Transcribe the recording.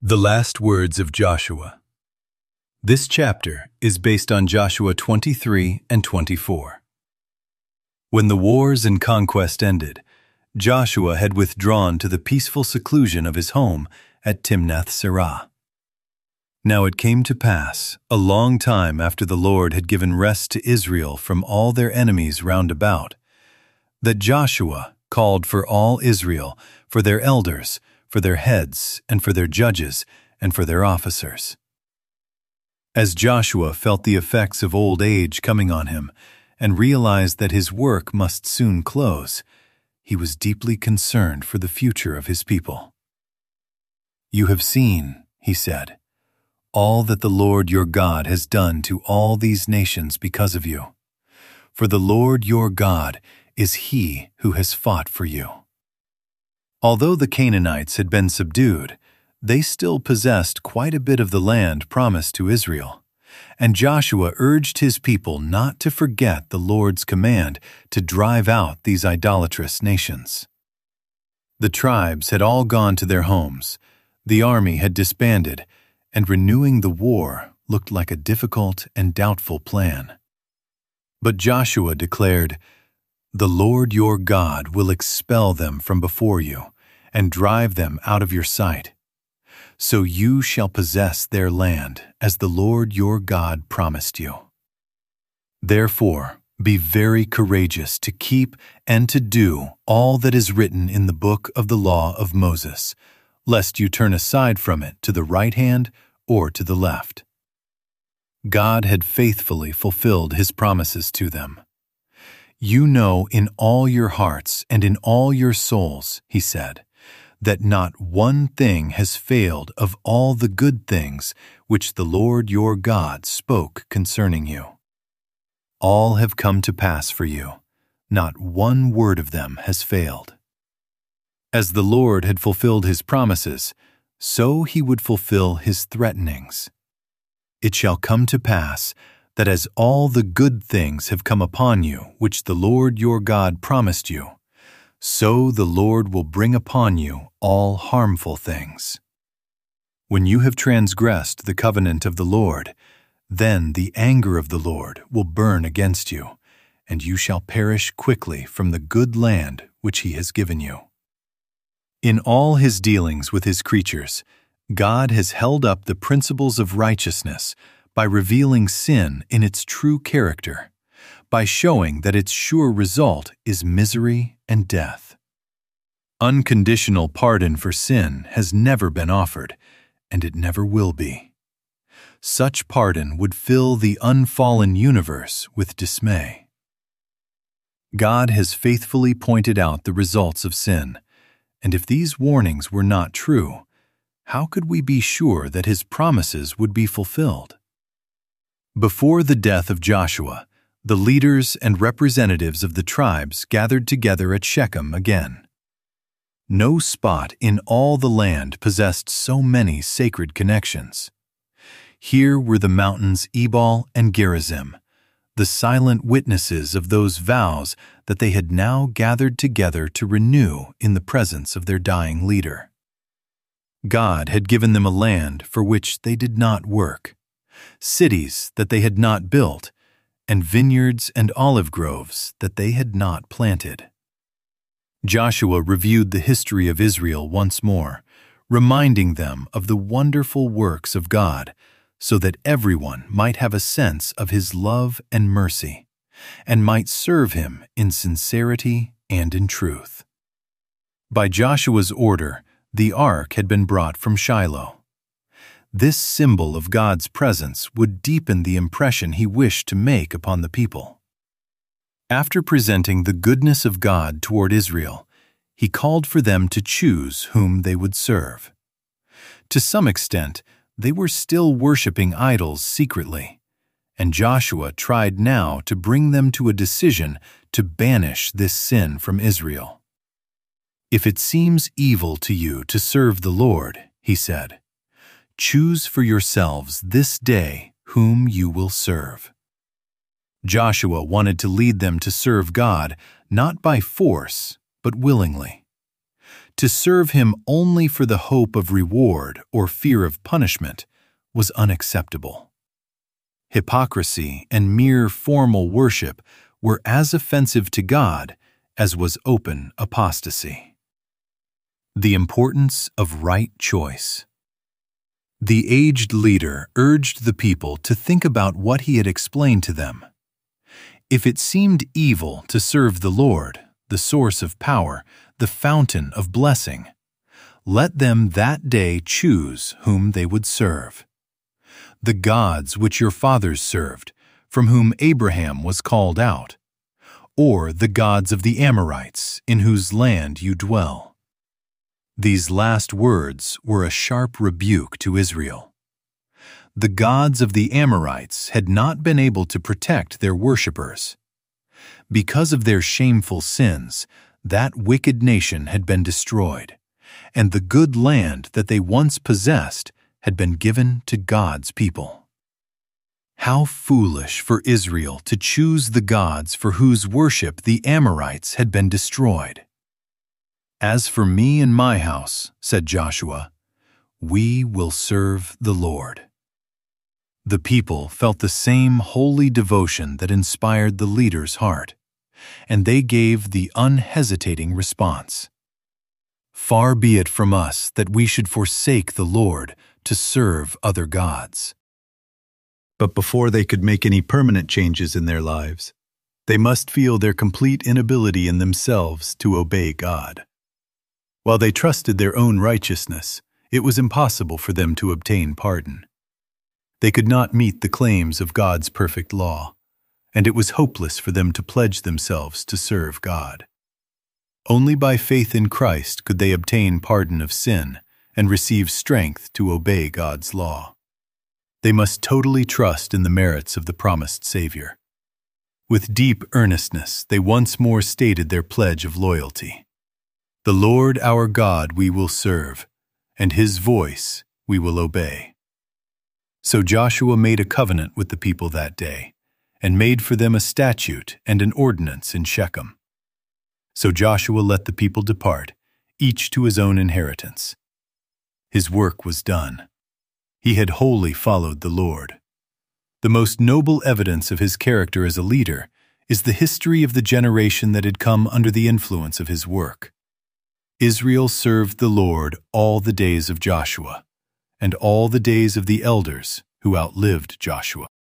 The last words of Joshua. This chapter is based on Joshua 23 and 24. When the wars and conquest ended, Joshua had withdrawn to the peaceful seclusion of his home at Timnath-Serah. Now it came to pass, a long time after the Lord had given rest to Israel from all their enemies round about, that Joshua called for all Israel, for their elders, for their heads, and for their judges, and for their officers. As Joshua felt the effects of old age coming on him, and realized that his work must soon close, he was deeply concerned for the future of his people. "You have seen," he said, "all that the Lord your God has done to all these nations because of you. For the Lord your God is He who has fought for you." Although the Canaanites had been subdued, they still possessed quite a bit of the land promised to Israel, and Joshua urged his people not to forget the Lord's command to drive out these idolatrous nations. The tribes had all gone to their homes, the army had disbanded, and renewing the war looked like a difficult and doubtful plan. But Joshua declared, "The Lord your God will expel them from before you, and drive them out of your sight. So you shall possess their land, as the Lord your God promised you. Therefore, be very courageous to keep and to do all that is written in the book of the law of Moses, lest you turn aside from it to the right hand or to the left." God had faithfully fulfilled His promises to them. "You know in all your hearts and in all your souls," He said, "that not one thing has failed of all the good things which the Lord your God spoke concerning you. All have come to pass for you, not one word of them has failed." As the Lord had fulfilled His promises, so He would fulfill His threatenings. "It shall come to pass that as all the good things have come upon you which the Lord your God promised you, so the Lord will bring upon you all harmful things. When you have transgressed the covenant of the Lord, then the anger of the Lord will burn against you, and you shall perish quickly from the good land which He has given you." In all His dealings with His creatures, God has held up the principles of righteousness by revealing sin in its true character, by showing that its sure result is misery and death. Unconditional pardon for sin has never been offered, and it never will be. Such pardon would fill the unfallen universe with dismay. God has faithfully pointed out the results of sin, and if these warnings were not true, how could we be sure that His promises would be fulfilled? Before the death of Joshua, the leaders and representatives of the tribes gathered together at Shechem again. No spot in all the land possessed so many sacred connections. Here were the mountains Ebal and Gerizim, the silent witnesses of those vows that they had now gathered together to renew in the presence of their dying leader. God had given them a land for which they did not work, cities that they had not built, and vineyards and olive groves that they had not planted. Joshua reviewed the history of Israel once more, reminding them of the wonderful works of God, so that everyone might have a sense of His love and mercy, and might serve Him in sincerity and in truth. By Joshua's order, the ark had been brought from Shiloh. This symbol of God's presence would deepen the impression He wished to make upon the people. After presenting the goodness of God toward Israel, He called for them to choose whom they would serve. To some extent, they were still worshiping idols secretly, and Joshua tried now to bring them to a decision to banish this sin from Israel. "If it seems evil to you to serve the Lord," he said, "choose for yourselves this day whom you will serve." Joshua wanted to lead them to serve God not by force, but willingly. To serve him only for the hope of reward or fear of punishment was unacceptable. Hypocrisy and mere formal worship were as offensive to God as was open apostasy. The importance of right choice. The aged leader urged the people to think about what he had explained to them. If it seemed evil to serve the Lord, the source of power, the fountain of blessing, let them that day choose whom they would serve. The gods which your fathers served, from whom Abraham was called out, or the gods of the Amorites, in whose land you dwell. These last words were a sharp rebuke to Israel. The gods of the Amorites had not been able to protect their worshippers. Because of their shameful sins, that wicked nation had been destroyed, and the good land that they once possessed had been given to God's people. How foolish for Israel to choose the gods for whose worship the Amorites had been destroyed. As for me and my house, said Joshua, we will serve the Lord. The people felt the same holy devotion that inspired the leader's heart, and they gave the unhesitating response. Far be it from us that we should forsake the Lord to serve other gods. But before they could make any permanent changes in their lives, they must feel their complete inability in themselves to obey God. While they trusted their own righteousness, it was impossible for them to obtain pardon. They could not meet the claims of God's perfect law, and it was hopeless for them to pledge themselves to serve God. Only by faith in Christ could they obtain pardon of sin and receive strength to obey God's law. They must totally trust in the merits of the promised Savior. With deep earnestness, they once more stated their pledge of loyalty. The Lord our God we will serve, and His voice we will obey. So Joshua made a covenant with the people that day, and made for them a statute and an ordinance in Shechem. So Joshua let the people depart, each to his own inheritance. His work was done. He had wholly followed the Lord. The most noble evidence of his character as a leader is the history of the generation that had come under the influence of his work. Israel served the Lord all the days of Joshua, and all the days of the elders who outlived Joshua.